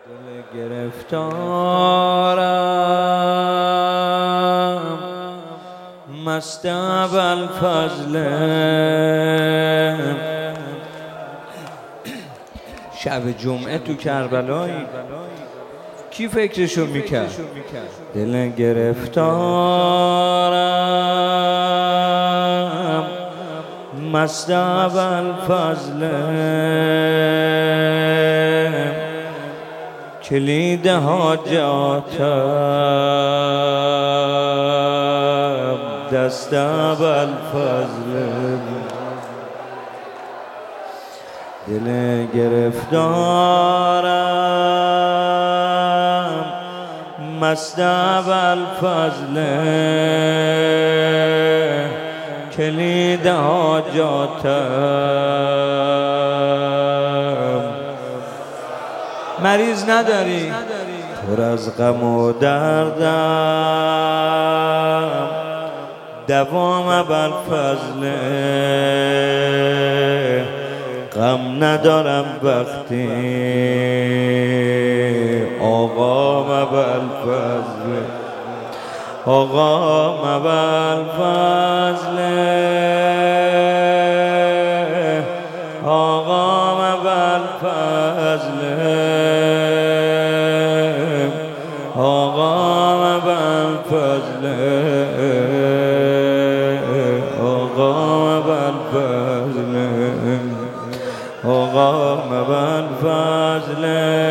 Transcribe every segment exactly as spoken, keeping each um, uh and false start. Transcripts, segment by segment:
دل گرفتارم مست ابوالفضل، شب جمعه تو کربلایی کی فکرشو میکرد؟ دل گرفتارم مست ابوالفضل، کلید حاجاتم دست ابوالفضل. دل گرفتارم مست ابوالفضل، کلید حاجاتم. مریض نداری؟ پر از غم و دردم دوام ابوالفضل، غم ندارم وقتی آقام ابوالفضل، آقام ابوالفضل، آقام ابوالفضل، آقام ابوالفضل، آقام ابوالفضل، آقام ابوالفضل.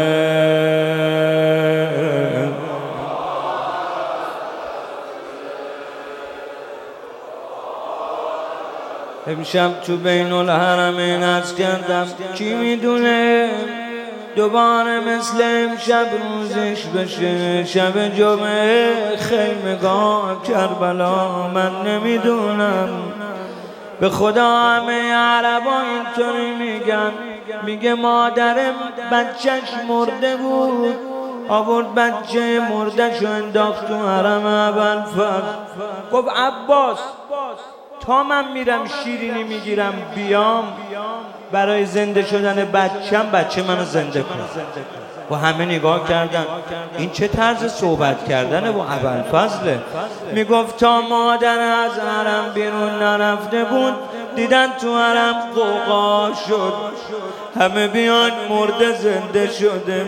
امشب تو بین الحرمین عرض کردم کی میدونه دوباره مثل امشب روزش بشه، شب جمعه خیمگاه کربلا. من نمیدونم، به خدا همه عربا اینطوری میگن. میگه مادرم بچهش مرده بود، آورد بچه مردهشو انداخت تو حرم ابوالفضل. گفت عباس تا من میرم شیرینی میگیرم بیام برای زنده شدن بچم، بچه منو زنده کن. و همه نگاه کردن این چه طرز صحبت کردنه با ابوالفضل. میگفت تا مادر از حرم بیرون نرفته بود دیدن تو حرم قوقا شد، همه بیان مرده زنده شده.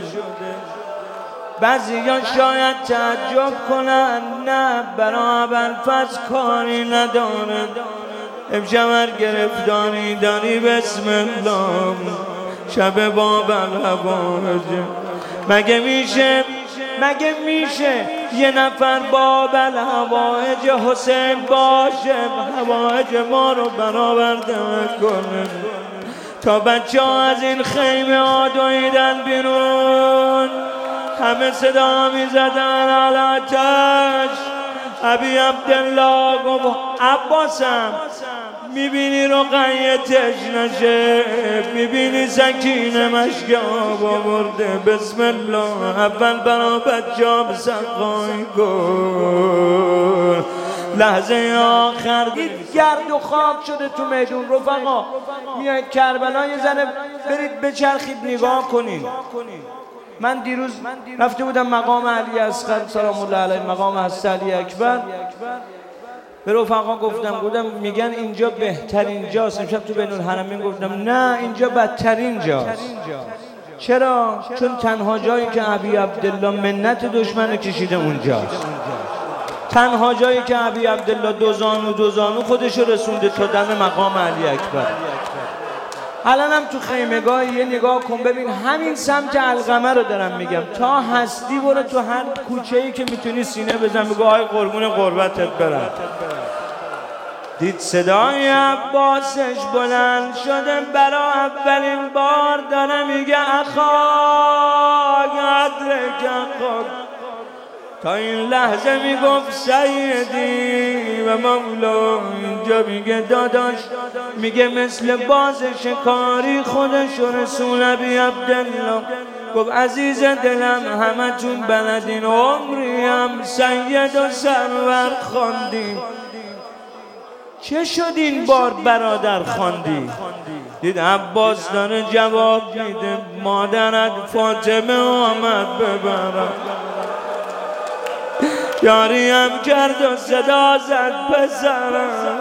بعضی ها شاید تعجب کنن، نه برا ابوالفضل کاری نداره. امشب گرفتاری داری بسم الله، شب باب الهوایج. مگه میشه مگه میشه یه نفر باب الهوایج حسین باشه هوایج ما رو برآورده کنه؟ تا بچه ها از این خیمه ها دویدن بیرون، همه صدا میزدن علاتش. ابی عبدالله گفت عباسم میبینی رقیتش نشه، میبینی سکینه مشکاب آورده، بسم الله اول برا بچه ها بسقای کن. لحظه آخر دید گرد و خاک شده تو میدون. رفقا میاید کربلا یه ذره برید بچرخید نگاه کنید. من دیروز رفته بودم مقام علی اصغر سلام الله علیه، مقام حضرت علی اکبر. به رفقا گفتم گفتم میگن اینجا بهترین جاست. امشب تو بین الحرمین گفتم نه اینجا بدترین جاست. چرا؟ چون تنها جایی که ابی عبدالله منت دشمن کشیده اونجاست. تنها جایی که ابی عبدالله دوزانو دوزانو خودش رسونده تا دم مقام علی اکبر. الانم تو خیمگاه یه نگاه کن ببین، همین سمت القمه رو دارم میگم. تا هستی برو تو هر کوچه‌ای که میتونی سینه بزن بگو آی قربون قربتت برم. دید صدای عباسش بلند شده، برا اولین بار داره میگه اخا ادرک اخا. تا این لحظه میگفت سیدی و مولا، اینجا میگه داداش، میگه مثل باز شکاری خودش و رسول ابی عبدالله. گفت عزیز دلم همه تون بلدین عمریم سید و سرور خواندیم، چه شد این بار برادر خواندی؟ دید عباس داره جواب میده مادرت فاطمه آمد ببرم. یاریم کرد و صدا زد پسرم.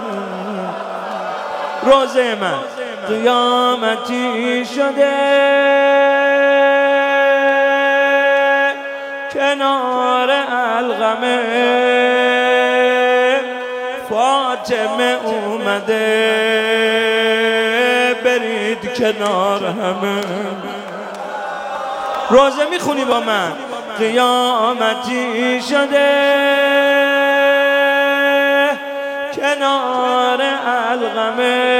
روزه من قیامتی شده کنار القمه، فاطمه اومده برید کنار همه. روزه میخونی با من؟ قیامتی شده کنار القمه،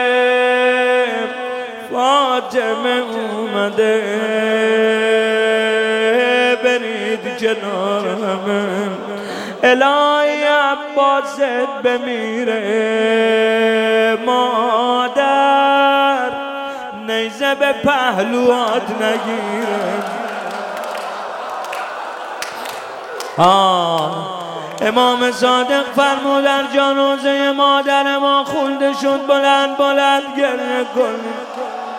فاطمه اومده برید کنار همه. الهی عباست بمیره مادر، نیزه به پهلوات نگیره. آه امام صادق فرمودن جنازه مادر ما خونده شد، بلند بلند گریه کنید.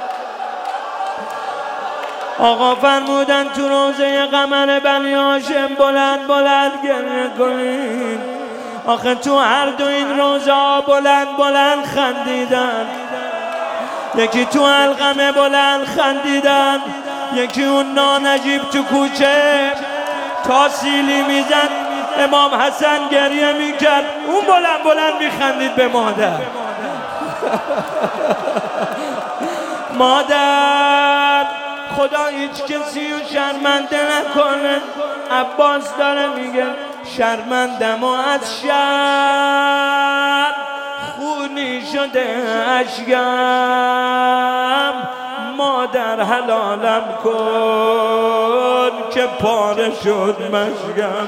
آقا فرمودن تو روزه قمر بنی هاشم بلند بلند گریه کنید. آخه تو هر دو این روزه بلند بلند خندیدن، یکی تو القمه بلند خندیدن، یکی اون نانجیب تو کوچه تا سیلی میزد امام حسن گریه میکرد، اون بلند بلند میخندید به مادر. مادر خدا هیچ کسی رو شرمنده نکنه. عباس داره میگه شرمندم و از شرم خونی شده اشکم، مادر حلالم کن که پاره شد مشکم.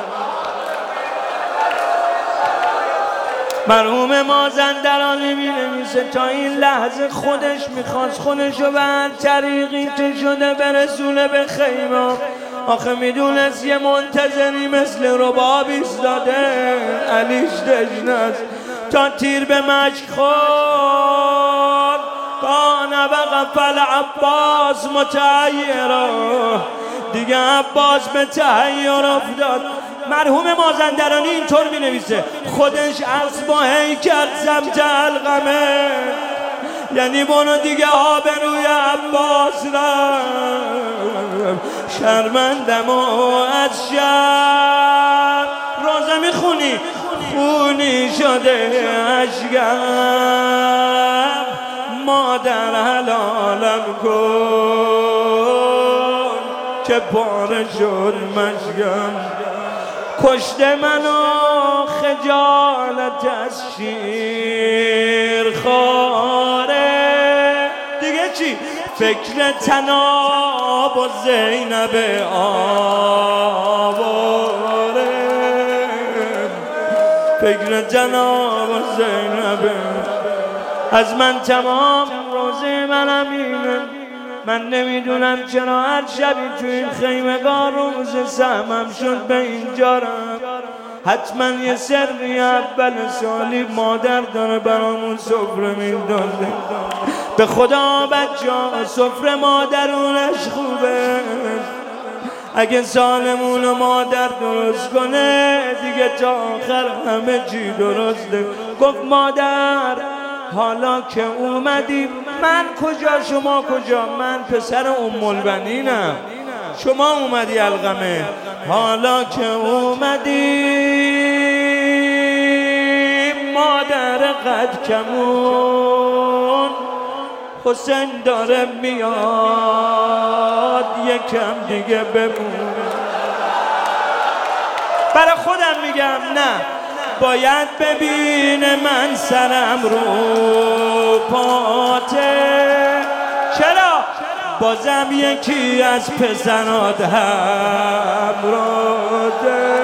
مرحوم مازندرانی می نویسه تا این لحظه خودش میخواست خودشو به هر طریقی که شده برسونه به خیمه. آخه میدونست یه منتظری مثل رباب ایستاده علیش دژنست تا تیر به مشک خورد. کان وقف العباس متحیرا، دیگه عباس به تحیر افتاد. مرحوم مازندرانی اینطور می نویسه خودش اصباهی کرد سمت القمه، یعنی بانو دیگه آبروی عباس رفت. شرمندم و از شرم روزه می خونی خونی شده اشکم، مادر حلالم کن که پاره شد مشکم. کشته منو خجالت از شیر خاره، دیگه چی؟ فکر تناب و زینب آواره، فکر تناب و زینب. از من تمام روزه منم اینه، من نمیدونم چرا هر شبی تو این خیمگاه روز سهمم شد به اینجا رم. حتما یه سری اول سالی مادر داره برامون سفره میدازه. به خدا بچه ها سفره مادرونش خوبه، اگه سالمون و مادر درست کنه دیگه تا آخر همه چی درسته. گفت مادر حالا که اومدی، من کجا شما کجا؟ من پسر ام البنینم، شما اومدی القمه. حالا که اومدی مادر قد کمون، حسین داره میاد یکم دیگه بمون. برای خودم میگم نه، باید ببینه من سرم رو پاته. چرا؟ بازم یکی از پسرات همراته.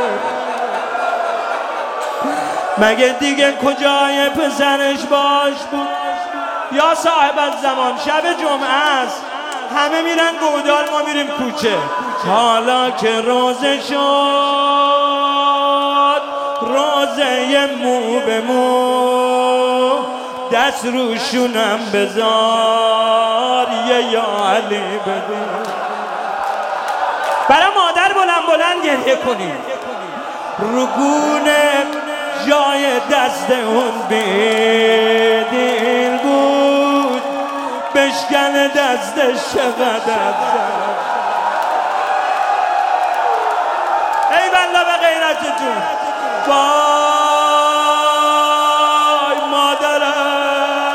مگه دیگه کجای پسرش باش بود؟ یا صاحب الزمان شب جمعه است، همه میرن گودال، ما میریم کوچه. حالا که روزه شد روزه مو به مو، دست روشونم بذار یه یا علی ببین. برای مادر بلند بلند گریه کنیم. رگونه جای دست اون بیدیل بود، بشکن دستش چقدر زد. ای والله به غیرتتون. وای مادرم.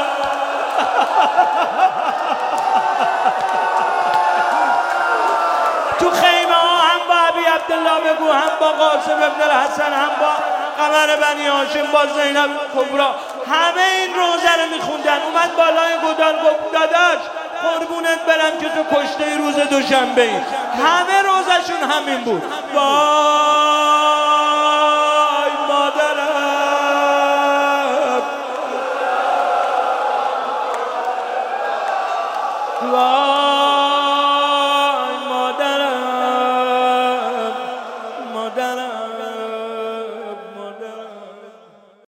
تو خیمه ها هم با ابی عبدالله بگو، هم با قاسم ابن الحسن، هم با قمر بنی هاشم، با زینب کبرا، همه این روزه رو میخوندن. اومد بالای گودال گفت داداش قربونت برم که تو کشته روز دوشنبه ای. همه روزشون همین بود. وای مادرم، وای مادرم، مادرم.